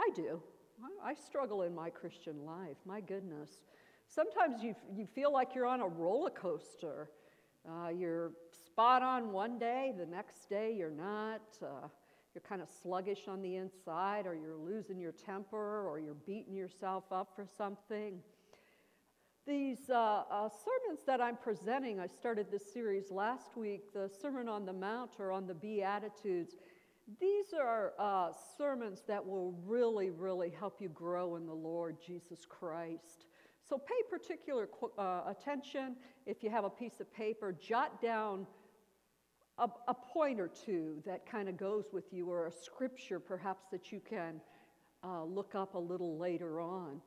I do. I struggle in my Christian life, my goodness. Sometimes you feel like you're on a roller coaster. You're spot on one day, the next day you're not. You're kind of sluggish on the inside, or you're losing your temper, or you're beating yourself up for something. These sermons that I'm presenting, I started this series last week, the Sermon on the Mount or on the Beatitudes. These are sermons that will really, really help you grow in the Lord Jesus Christ. So pay particular attention. If you have a piece of paper, jot down a point or two that kind of goes with you, or a scripture perhaps that you can look up a little later on.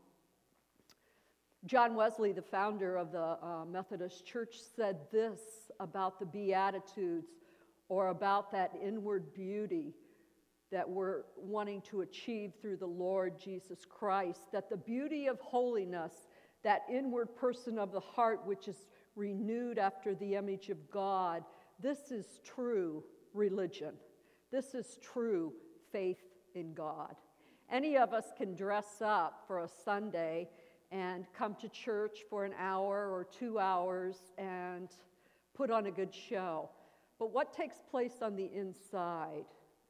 John Wesley, the founder of the Methodist Church, said this about the Beatitudes, or about that inward beauty that we're wanting to achieve through the Lord Jesus Christ, that the beauty of holiness, that inward person of the heart which is renewed after the image of God, this is true religion. This is true faith in God. Any of us can dress up for a Sunday and come to church for an hour or 2 hours and put on a good show. But what takes place on the inside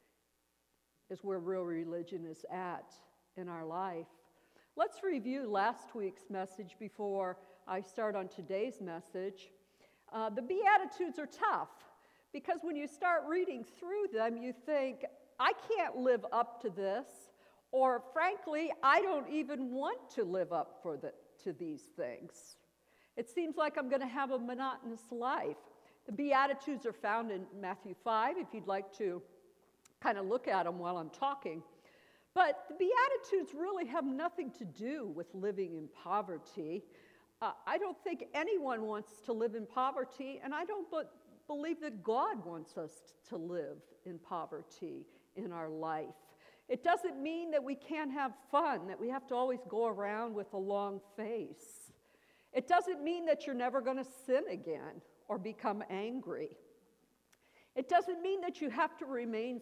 is where real religion is at in our life. Let's review last week's message before I start on today's message. The Beatitudes are tough because when you start reading through them, you think, I can't live up to this, or frankly, I don't even want to live up to these things. It seems like I'm going to have a monotonous life. The Beatitudes are found in Matthew 5, if you'd like to kind of look at them while I'm talking. But the Beatitudes really have nothing to do with living in poverty. I don't think anyone wants to live in poverty, and I don't believe that God wants us to live in poverty in our life. It doesn't mean that we can't have fun, that we have to always go around with a long face. It doesn't mean that you're never going to sin again or become angry. It doesn't mean that you have to remain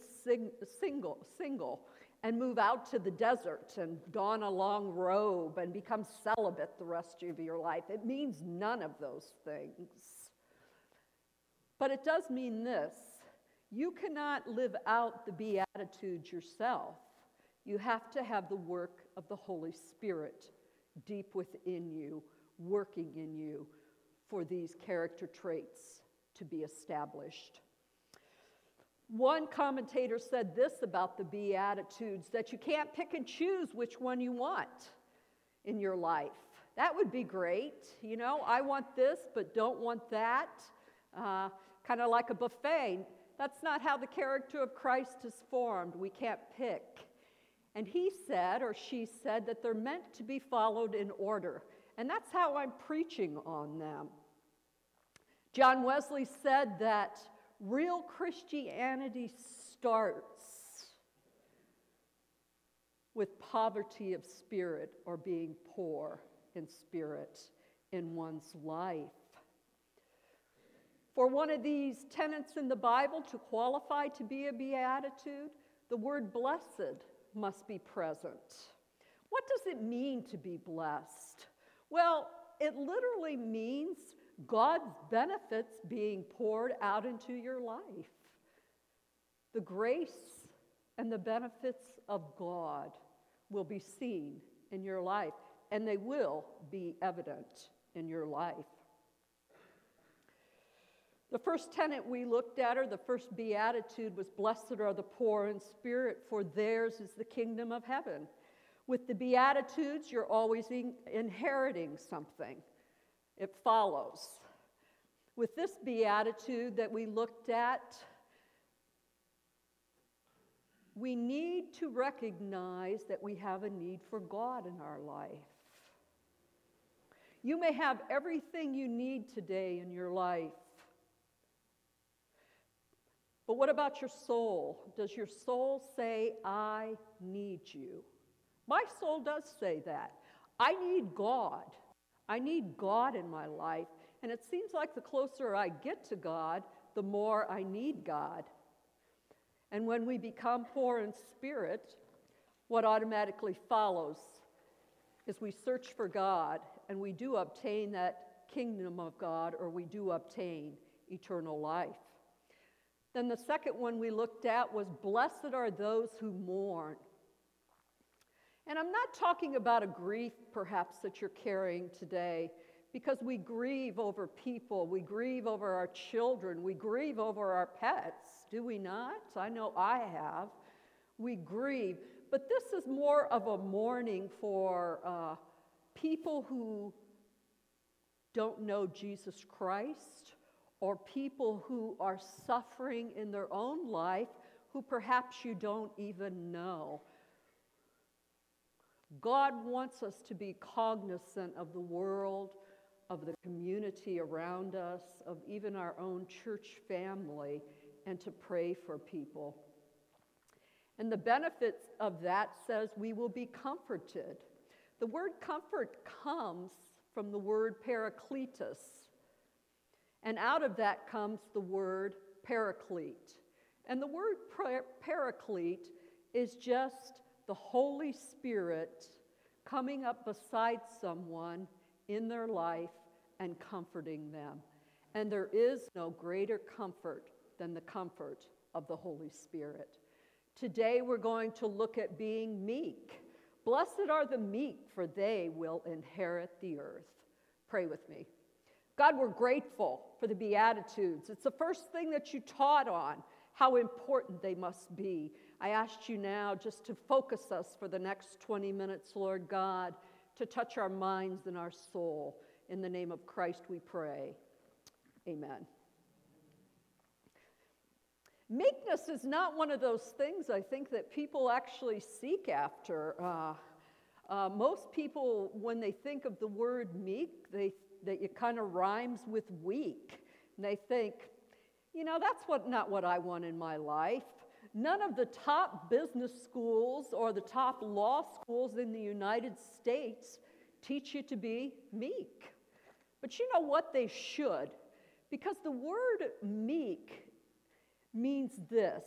single and move out to the desert and don a long robe and become celibate the rest of your life. It means none of those things. But it does mean this: you cannot live out the Beatitudes yourself. You have to have the work of the Holy Spirit deep within you, working in you for these character traits to be established. One commentator said this about the Beatitudes, that you can't pick and choose which one you want in your life. That would be great. You know, I want this, but don't want that. Kind of like a buffet. That's not how the character of Christ is formed. We can't pick. And he said, or she said, that they're meant to be followed in order. And that's how I'm preaching on them. John Wesley said that real Christianity starts with poverty of spirit, or being poor in spirit in one's life. For one of these tenets in the Bible to qualify to be a beatitude, the word blessed must be present. What does it mean to be blessed? Well, it literally means God's benefits being poured out into your life. The grace and the benefits of God will be seen in your life, and they will be evident in your life. The first tenet we looked at, or the first beatitude, was blessed are the poor in spirit, for theirs is the kingdom of heaven. With the Beatitudes, you're always inheriting something. It follows. With this beatitude that we looked at, we need to recognize that we have a need for God in our life. You may have everything you need today in your life. But what about your soul? Does your soul say, I need you? My soul does say that. I need God. I need God in my life. And it seems like the closer I get to God, the more I need God. And when we become poor in spirit, what automatically follows is we search for God and we do obtain that kingdom of God, or we do obtain eternal life. Then the second one we looked at was, blessed are those who mourn. And I'm not talking about a grief perhaps that you're carrying today, because we grieve over people, we grieve over our children, we grieve over our pets, do we not? I know I have. We grieve. But this is more of a mourning for people who don't know Jesus Christ, or people who are suffering in their own life who perhaps you don't even know. God wants us to be cognizant of the world, of the community around us, of even our own church family, and to pray for people. And the benefits of that says we will be comforted. The word comfort comes from the word parakletos. And out of that comes the word paraclete. And the word paraclete is just the Holy Spirit coming up beside someone in their life and comforting them. And there is no greater comfort than the comfort of the Holy Spirit. Today we're going to look at being meek. Blessed are the meek, for they will inherit the earth. Pray with me. God, we're grateful for the Beatitudes. It's the first thing that you taught on, how important they must be. I asked you now just to focus us for the next 20 minutes, Lord God, to touch our minds and our soul. In the name of Christ we pray. Amen. Meekness is not one of those things, I think, that people actually seek after. Most people, when they think of the word meek, that it kind of rhymes with weak. And they think, that's not what I want in my life. None of the top business schools or the top law schools in the United States teach you to be meek. But you know what? They should. Because the word meek means this.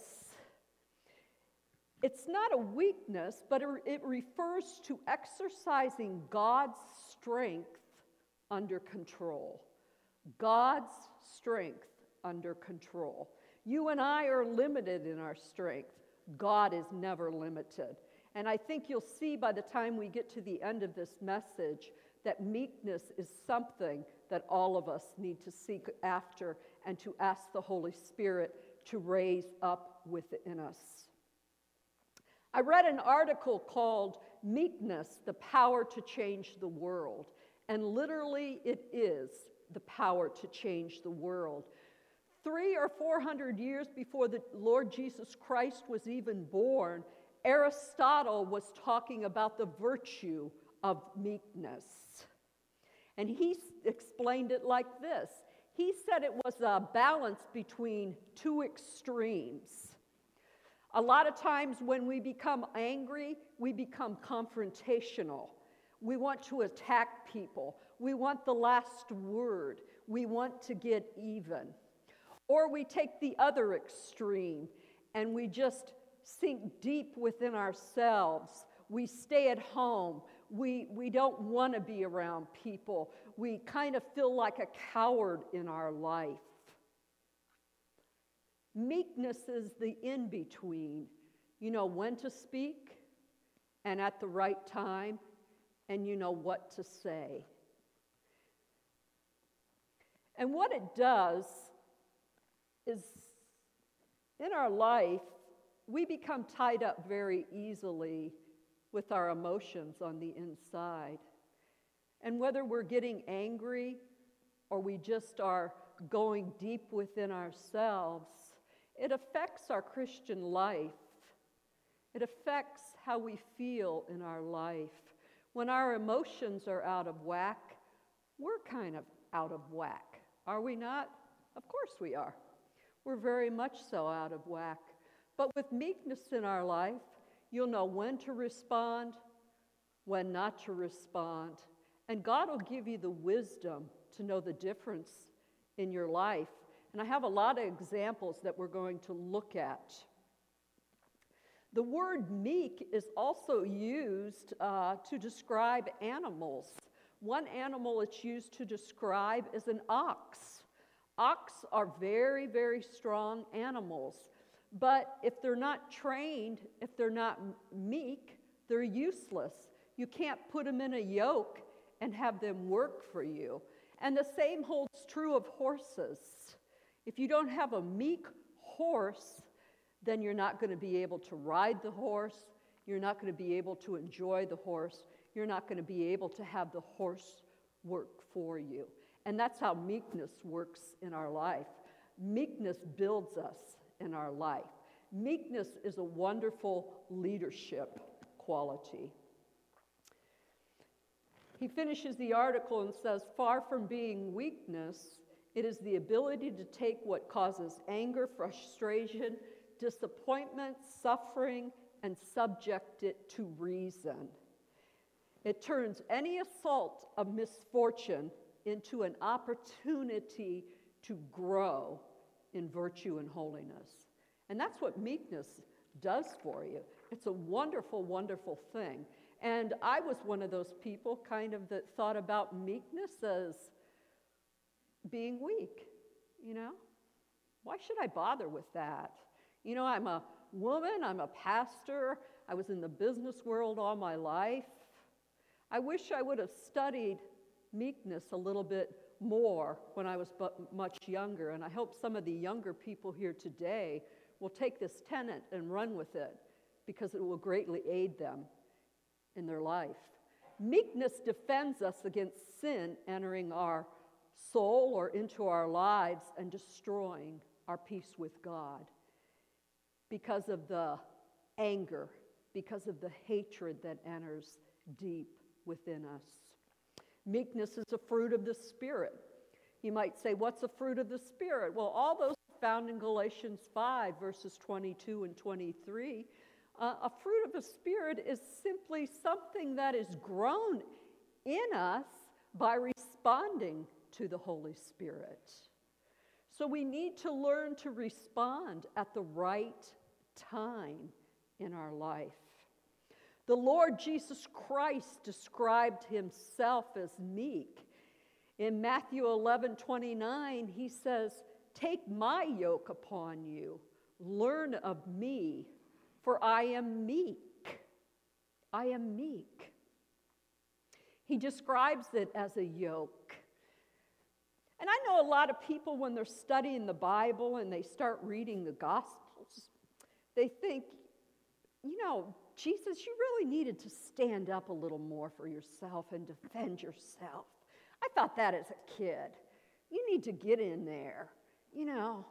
It's not a weakness, but it refers to exercising God's strength under control. God's strength under control. You and I are limited in our strength. God is never limited. And I think you'll see by the time we get to the end of this message that meekness is something that all of us need to seek after and to ask the Holy Spirit to raise up within us. I read an article called Meekness, the Power to Change the World. And literally it is the power to change the world. 300 or 400 years before the Lord Jesus Christ was even born, Aristotle was talking about the virtue of meekness. And he explained it like this. He said it was a balance between two extremes. A lot of times when we become angry, we become confrontational. We want to attack people. We want the last word. We want to get even. Or we take the other extreme and we just sink deep within ourselves. We stay at home. We don't want to be around people. We kind of feel like a coward in our life. Meekness is the in-between. You know when to speak and at the right time, and you know what to say. And what it does is, in our life, we become tied up very easily with our emotions on the inside. And whether we're getting angry or we just are going deep within ourselves, it affects our Christian life. It affects how we feel in our life. When our emotions are out of whack, we're kind of out of whack, are we not? Of course we are. We're very much so out of whack. But with meekness in our life, you'll know when to respond, when not to respond. And God will give you the wisdom to know the difference in your life. And I have a lot of examples that we're going to look at. The word meek is also used to describe animals. One animal it's used to describe is an ox. Ox are very, very strong animals, but if they're not trained, if they're not meek, they're useless. You can't put them in a yoke and have them work for you. And the same holds true of horses. If you don't have a meek horse, then you're not going to be able to ride the horse. You're not going to be able to enjoy the horse. You're not going to be able to have the horse work for you. And that's how meekness works in our life. Meekness builds us in our life. Meekness is a wonderful leadership quality. He finishes the article and says, far from being weakness, it is the ability to take what causes anger, frustration, disappointment, suffering, and subject it to reason. It turns any assault of misfortune into an opportunity to grow in virtue and holiness. And that's what meekness does for you. It's a wonderful, wonderful thing. And I was one of those people kind of that thought about meekness as being weak, you know? Why should I bother with that? You know, I'm a woman, I'm a pastor, I was in the business world all my life. I wish I would have studied meekness a little bit more when I was much younger, and I hope some of the younger people here today will take this tenet and run with it, because it will greatly aid them in their life. Meekness defends us against sin entering our soul or into our lives and destroying our peace with God because of the anger, because of the hatred that enters deep within us. Meekness is a fruit of the Spirit. You might say, what's a fruit of the Spirit? Well, all those are found in Galatians 5, verses 22 and 23. A fruit of the Spirit is simply something that is grown in us by responding to the Holy Spirit. So we need to learn to respond at the right time in our life. The Lord Jesus Christ described himself as meek. In Matthew 11:29, he says, "Take my yoke upon you, learn of me, for I am meek." I am meek. He describes it as a yoke. And I know a lot of people, when they're studying the Bible and they start reading the Gospels, they think, you know, Jesus, you really needed to stand up a little more for yourself and defend yourself. I thought that as a kid. You need to get in there, you know,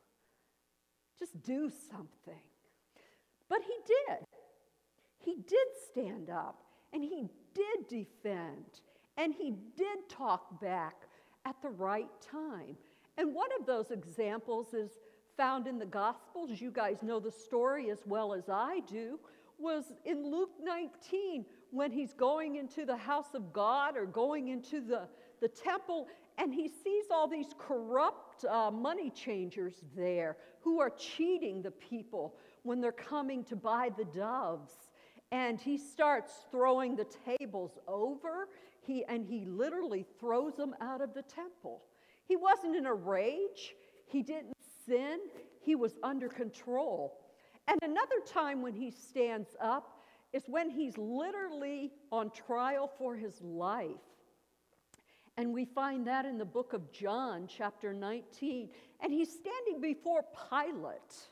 just do something. But he did. He did stand up, and he did defend, and he did talk back at the right time. And one of those examples is found in the Gospels. You guys know the story as well as I do. Was in Luke 19 when he's going into the house of God or going into the temple, and he sees all these corrupt money changers there who are cheating the people when they're coming to buy the doves. And he starts throwing the tables over, and he literally throws them out of the temple. He wasn't in a rage. He didn't sin. He was under control. And another time when he stands up is when he's literally on trial for his life. And we find that in the book of John, chapter 19. And he's standing before Pilate.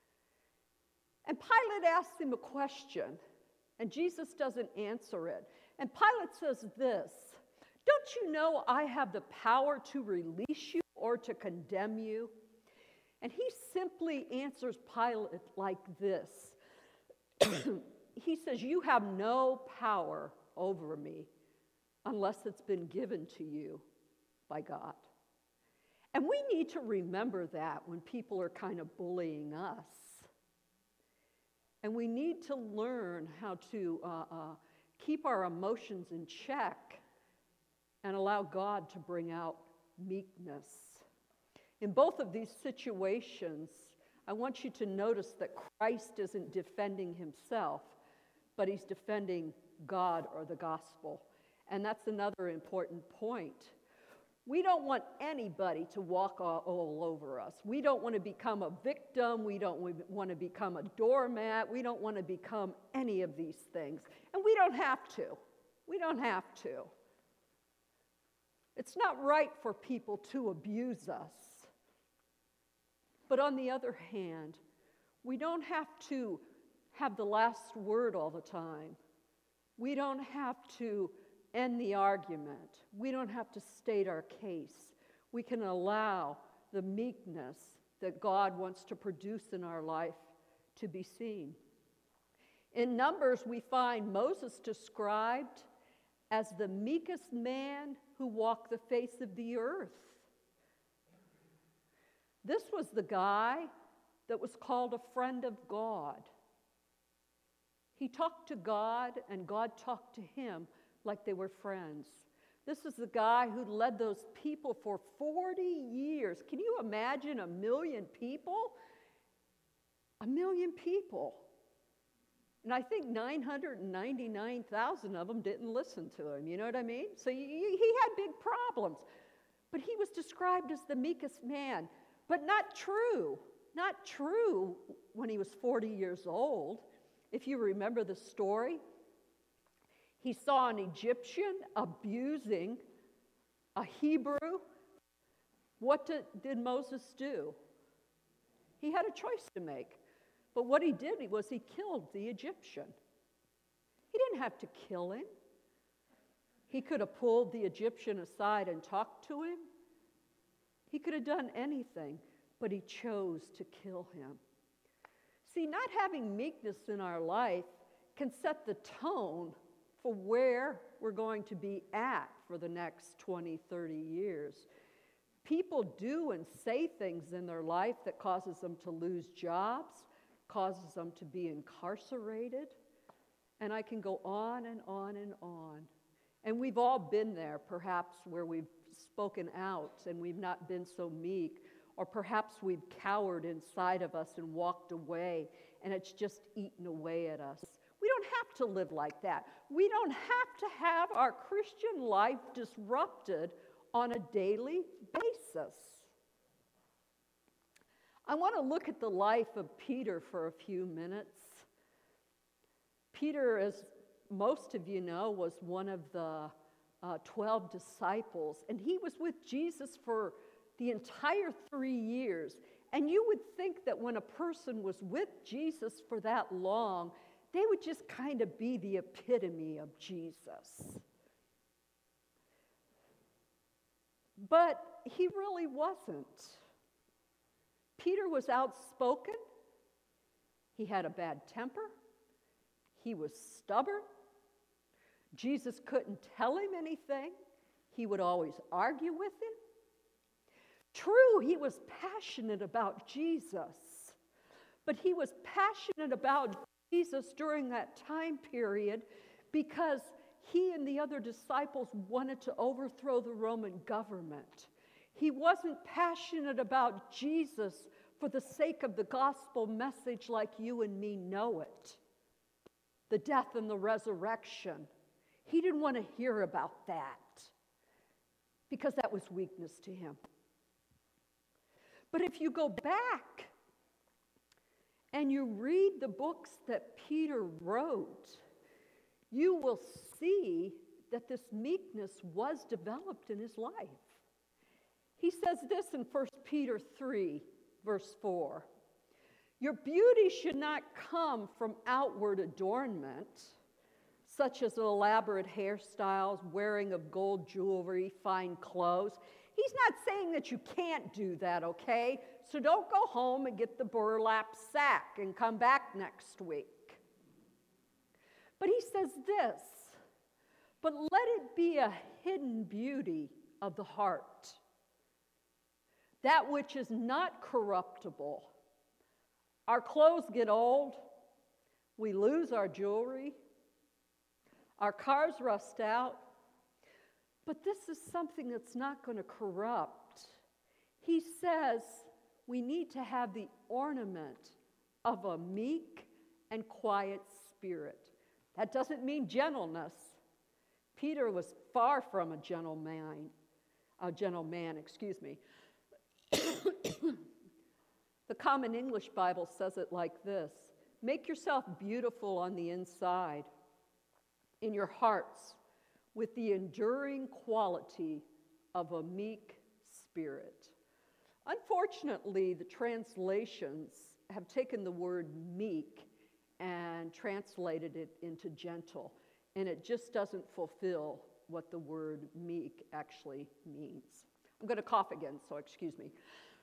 And Pilate asks him a question, and Jesus doesn't answer it. And Pilate says this, "Don't you know I have the power to release you or to condemn you?" And he simply answers Pilate like this. He says, "You have no power over me unless it's been given to you by God." And we need to remember that when people are kind of bullying us. And we need to learn how to keep our emotions in check and allow God to bring out meekness. In both of these situations, I want you to notice that Christ isn't defending himself, but he's defending God or the gospel. And that's another important point. We don't want anybody to walk all over us. We don't want to become a victim. We don't want to become a doormat. We don't want to become any of these things. And we don't have to. We don't have to. It's not right for people to abuse us. But on the other hand, we don't have to have the last word all the time. We don't have to end the argument. We don't have to state our case. We can allow the meekness that God wants to produce in our life to be seen. In Numbers, we find Moses described as the meekest man who walked the face of the earth. This was the guy that was called a friend of God. He talked to God, and God talked to him like they were friends. This is the guy who led those people for 40 years. Can you imagine 1 million people? 1 million people. And I think 999,000 of them didn't listen to him. You know what I mean? So he had big problems. But he was described as the meekest man. But not true. Not true when he was 40 years old. If you remember the story, he saw an Egyptian abusing a Hebrew. What did Moses do? He had a choice to make. But what he did was he killed the Egyptian. He didn't have to kill him. He could have pulled the Egyptian aside and talked to him. He could have done anything, but he chose to kill him. See, not having meekness in our life can set the tone for where we're going to be at for the next 20, 30 years. People do and say things in their life that causes them to lose jobs, causes them to be incarcerated, and I can go on and on and on. And we've all been there, perhaps, where we've spoken out and we've not been so meek, or perhaps we've cowered inside of us and walked away, and it's just eaten away at us. We don't have to live like that. We don't have to have our Christian life disrupted on a daily basis. I want to look at the life of Peter for a few minutes. Peter, as most of you know, was one of the 12 disciples, and he was with Jesus for the entire 3 years. And you would think that when a person was with Jesus for that long, they would just kind of be the epitome of Jesus. But he really wasn't. Peter was outspoken. He had a bad temper. He was stubborn. Jesus couldn't tell him anything. He would always argue with him. True, he was passionate about Jesus, but he was passionate about Jesus during that time period because he and the other disciples wanted to overthrow the Roman government. He wasn't passionate about Jesus for the sake of the gospel message like you and me know it. The death and the resurrection. He didn't want to hear about that because that was weakness to him. But if you go back and you read the books that Peter wrote, you will see that this meekness was developed in his life. He says this in 1 Peter 3, verse 4. Your beauty should not come from outward adornment, such as elaborate hairstyles, wearing of gold jewelry, fine clothes. He's not saying that you can't do that, okay? So don't go home and get the burlap sack and come back next week. But he says this, but let it be a hidden beauty of the heart, that which is not corruptible. Our clothes get old, we lose our jewelry, our cars rust out, but this is something that's not going to corrupt. He says We need to have the ornament of a meek and quiet spirit. That doesn't mean gentleness. Peter was far from a gentle man, The Common English Bible says it like this: make yourself beautiful on the inside, in your hearts, with the enduring quality of a meek spirit. Unfortunately, the translations have taken the word meek and translated it into gentle, and it just doesn't fulfill what the word meek actually means. I'm going to cough again, so excuse me.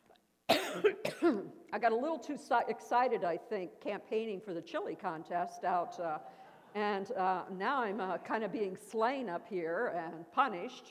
I got a little too excited, I think, campaigning for the chili contest out, and now I'm kind of being slain up here and punished.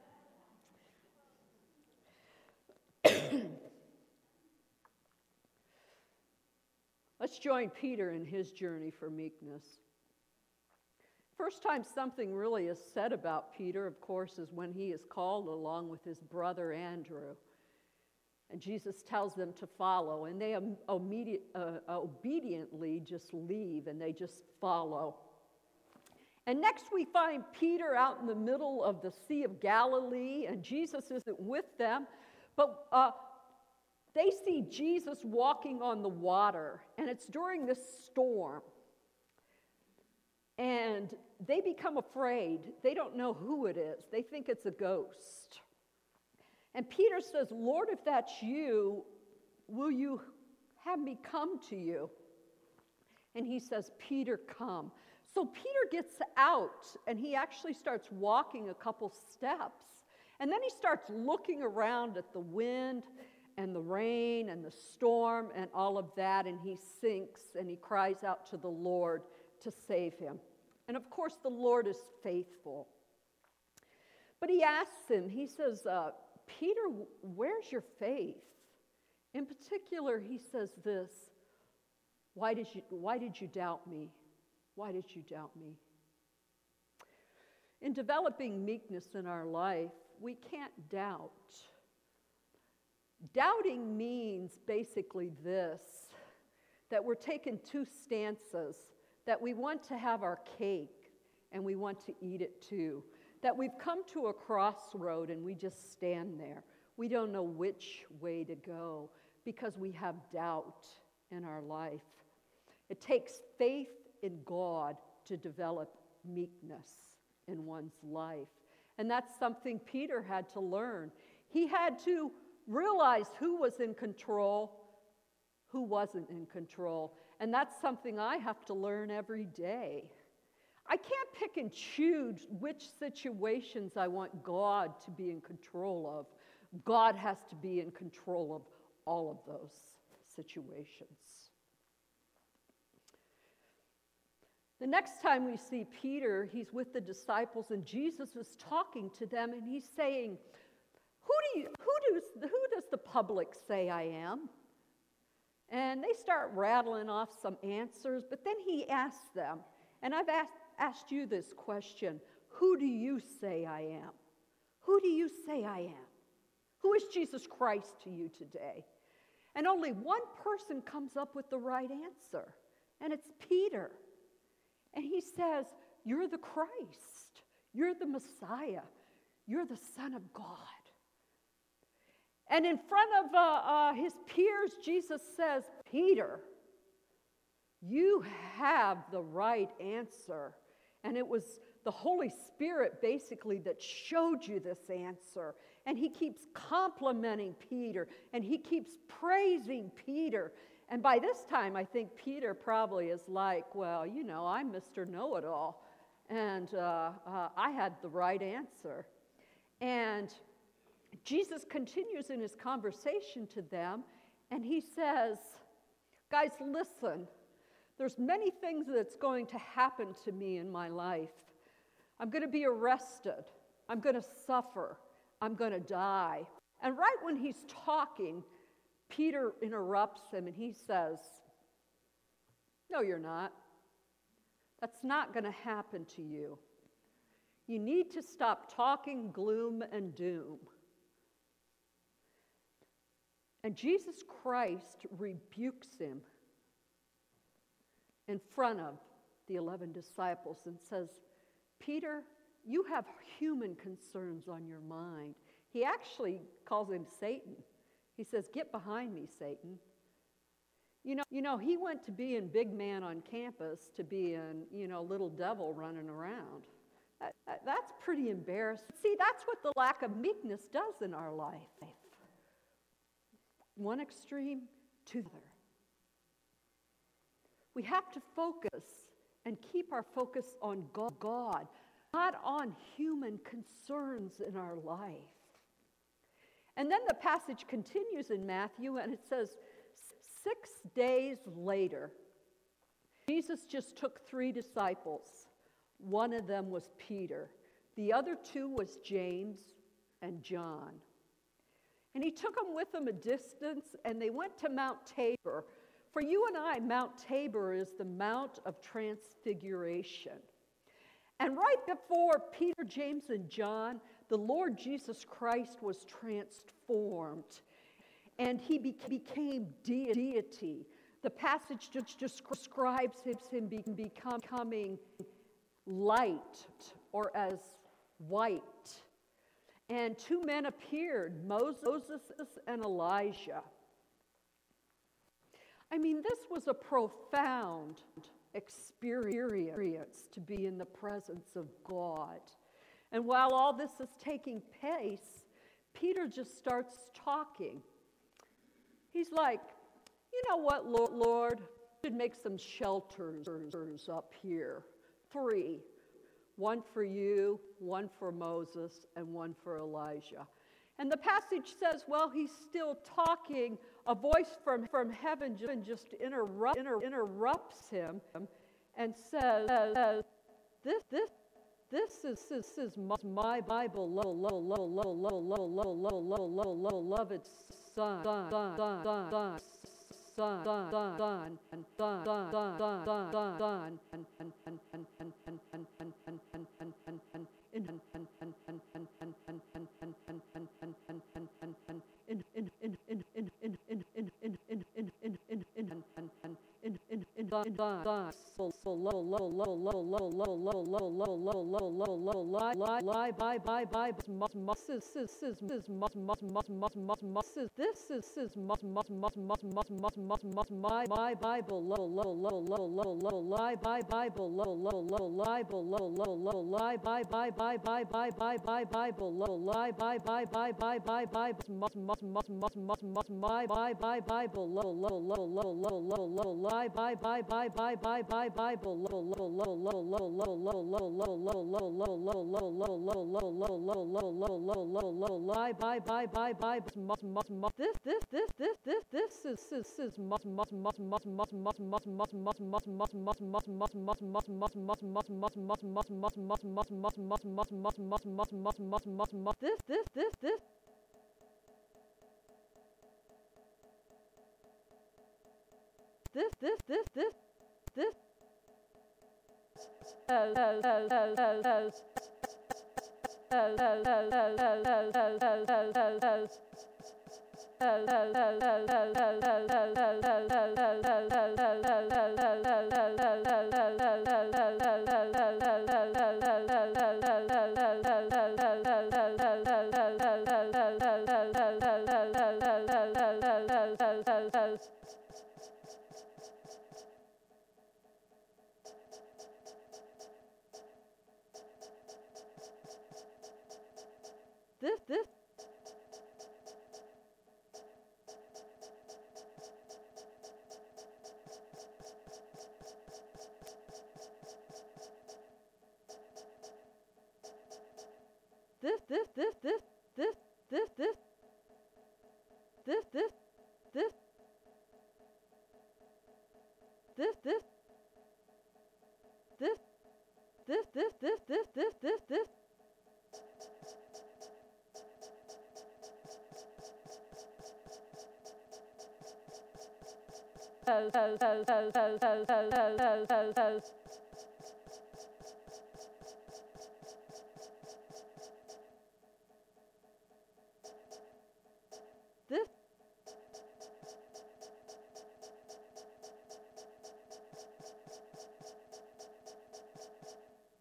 Let's join Peter in his journey for meekness. First time something really is said about Peter, of course, is when he is called along with his brother Andrew. And Jesus tells them to follow, and they obediently just leave, and they just follow. And next we find Peter out in the middle of the Sea of Galilee, and Jesus isn't with them, but they see Jesus walking on the water, and it's during this storm. And they become afraid. They don't know who it is. They think it's a ghost. And Peter says, Lord, if that's you, will you have me come to you? And he says, Peter, come. So Peter gets out, and he actually starts walking a couple steps. And then he starts looking around at the wind and the rain and the storm and all of that, and he sinks and he cries out to the Lord to save him. And of course, the Lord is faithful. But he asks him, he says, Peter, where's your faith? In particular, he says this: why did you doubt me? Why did you doubt me? In developing meekness in our life, we can't doubt. Doubting means basically this, that we're taking two stances, that we want to have our cake and we want to eat it too, that we've come to a crossroad and we just stand there. We don't know which way to go because we have doubt in our life. It takes faith in God to develop meekness in one's life. And that's something Peter had to learn. He had to realize who was in control, who wasn't in control. And that's something I have to learn every day. I can't pick and choose which situations I want God to be in control of. God has to be in control of all of those situations. The next time we see Peter, he's with the disciples, and Jesus is talking to them, and he's saying, who does the public say I am? And they start rattling off some answers, but then he asks them, and I've asked you this question: who do you say I am? Who do you say I am? Who is Jesus Christ to you today? And only one person comes up with the right answer, and it's Peter. And he says, you're the Christ. You're the Messiah. You're the Son of God. And in front of his peers, Jesus says, Peter, you have the right answer. And it was the Holy Spirit basically that showed you this answer. And he keeps complimenting Peter, and he keeps praising Peter. And by this time, I think Peter probably is like, well, you know, I'm Mr. Know-It-All, and I had the right answer. And Jesus continues in his conversation to them, and he says, guys, listen, there's many things that's going to happen to me in my life. I'm going to be arrested. I'm going to suffer. I'm going to die. And right when he's talking, Peter interrupts him and he says, no, you're not. That's not going to happen to you. You need to stop talking gloom and doom. And Jesus Christ rebukes him in front of the 11 disciples and says, Peter, you have human concerns on your mind. He actually calls him Satan. He says, get behind me, Satan. You know, he went to being big man on campus to being, little devil running around. That's pretty embarrassing. See, that's what the lack of meekness does in our life. One extreme to the other. We have to focus and keep our focus on God, not on human concerns in our life. And then the passage continues in Matthew, and it says, 6 days later, Jesus just took 3 disciples. One of them was Peter. The other 2 was James and John. And he took them with him a distance, and they went to Mount Tabor. For you and I, Mount Tabor is the Mount of Transfiguration. And right before Peter, James, and John, the Lord Jesus Christ was transformed. And he became deity. The passage just describes him becoming light or as white. And 2 men appeared, Moses and Elijah. I mean, this was a profound experience to be in the presence of God. And while all this is taking place, Peter just starts talking. He's like, you know what, Lord? We should make some shelters up here. 3. 1 for you, 1 for Moses, and 1 for Elijah. And the passage says, well, he's still talking. A voice from heaven just interrupts him and says, this is my Bible, beloved Son.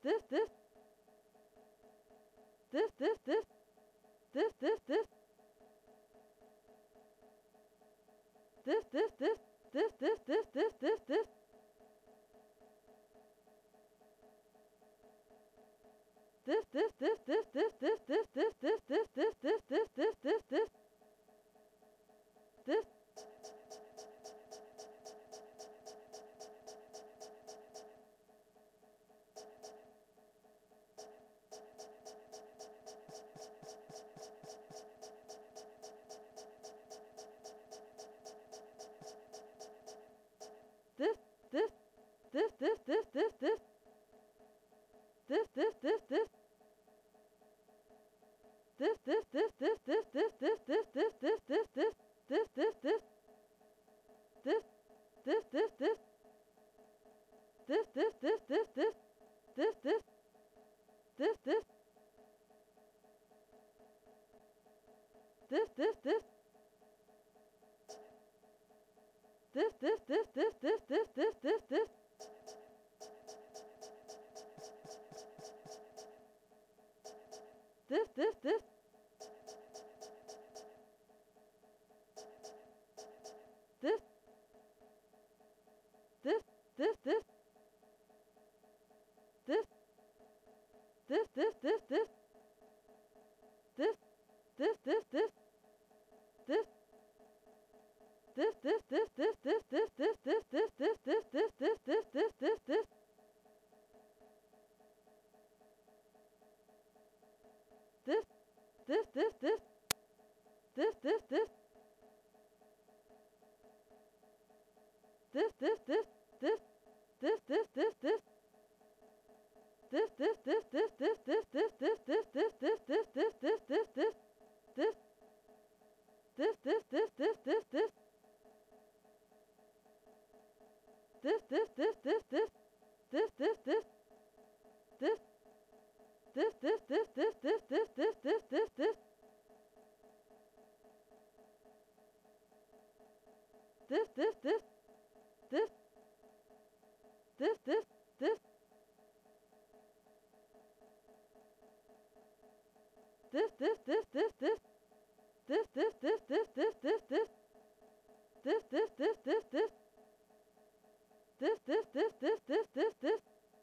this